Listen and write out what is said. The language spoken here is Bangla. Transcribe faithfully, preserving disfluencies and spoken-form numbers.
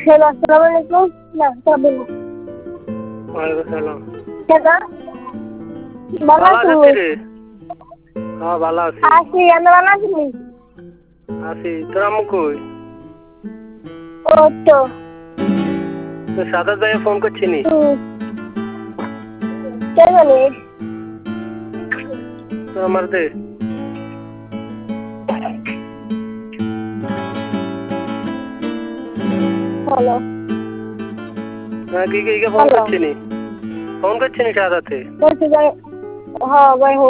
হ্যালো, আসসালামু আলাইকুম। না, তবে না। ওয়ালাইকুম সালাম। কেডা? ভালো ভালো আছো? আছিস রে? হ্যাঁ ভালো আছি। আছি, আমি ভালো আছি। আছি। তোর আম্মু কই? ও তো। তোর সাদা ভাইয়া ফোন করছিনি? হুম। কে জানে? তোর আমার দে। হ্যালো। হ্যাঁ কি কি ফোন করছিনি? ফোন করছিনি সাদাতে? বলছি যে হ্যাঁ ভাই